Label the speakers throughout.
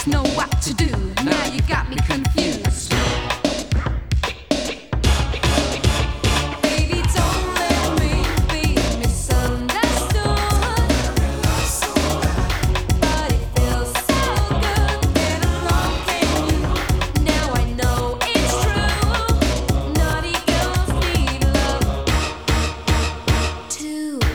Speaker 1: know what to do. Now you got me confused. Baby, don't let me be misunderstood. But it feels so good when I'm loving you. Now I know it's true. Naughty girls need love too.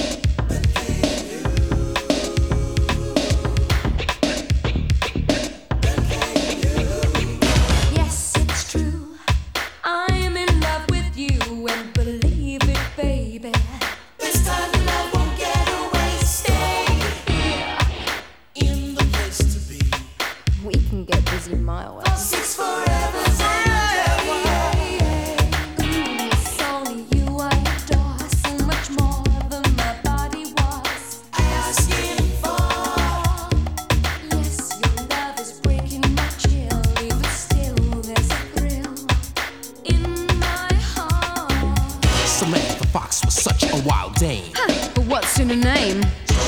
Speaker 1: Yes, it's true. I am in love with you, and believe it, baby. This time the love won't get away. Stay here in the place to be. We can get busy my way. For 6 forevers and it's only you I adore. So much more than my body was asking for. Yes, your love is breaking my chill, but still there's a thrill in my heart.
Speaker 2: Samantha Fox was such a wild dame.
Speaker 1: But what's in a name?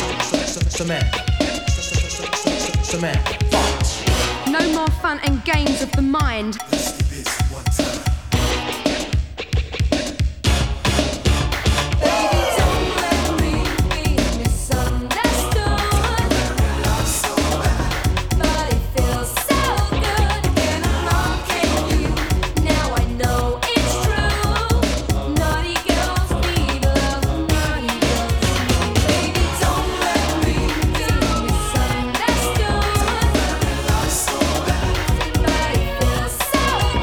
Speaker 2: Samantha Fox.
Speaker 1: No more fun and games of the mind. Baby, don't let me be misunderstood. But it feels so good when I'm loving you. Now I know it's true. Naughty girls need love. Naughty girls need. Baby, don't let me be misunderstood. But it feels so good